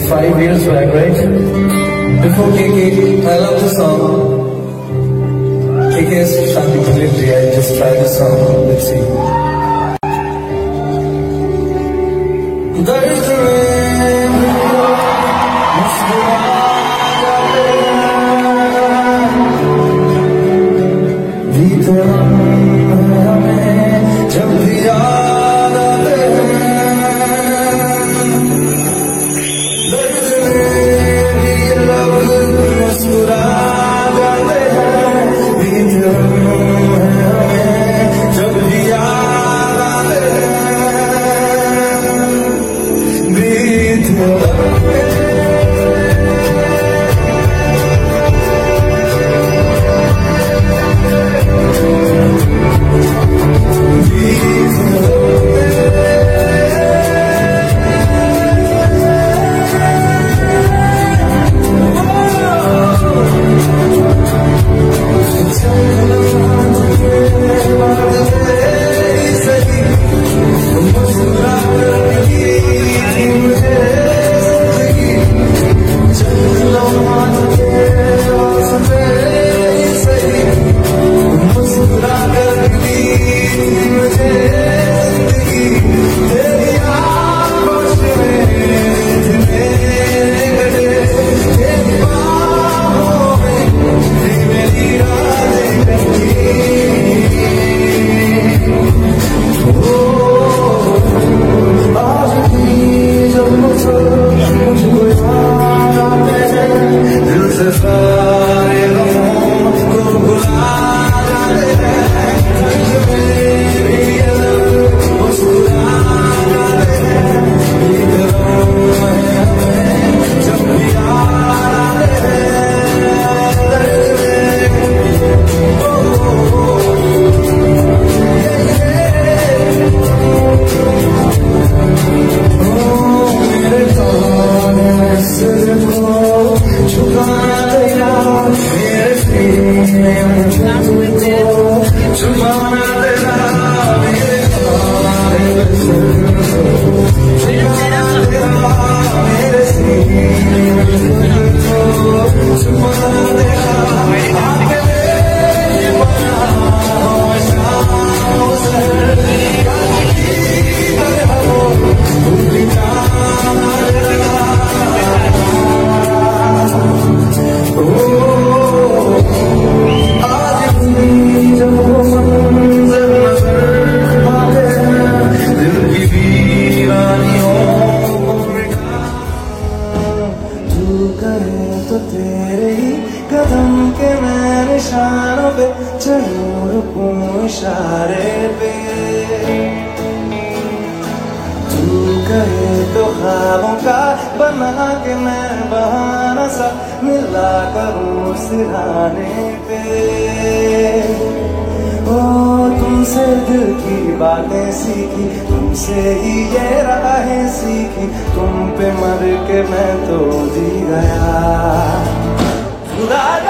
5 years back, right? Before KK, I love the song. KK's Shanti Delivery. I just tried the song. Let's see. जब भी याद आते हैं मुस्कुरा जाते हैं जब भी याद आते तो तेरे ही कदम के मैं निशानों पे चलूं रुकूं इशारे पे तू कहे तो ख्वाबों का बना के मैं बहाना सा मिला करूं सिराने पे ओ तुमसे दिल की बातें सीखी तुमसे ही ये राहें सीखी तुम पे मर के मैं तो जी गया खुदा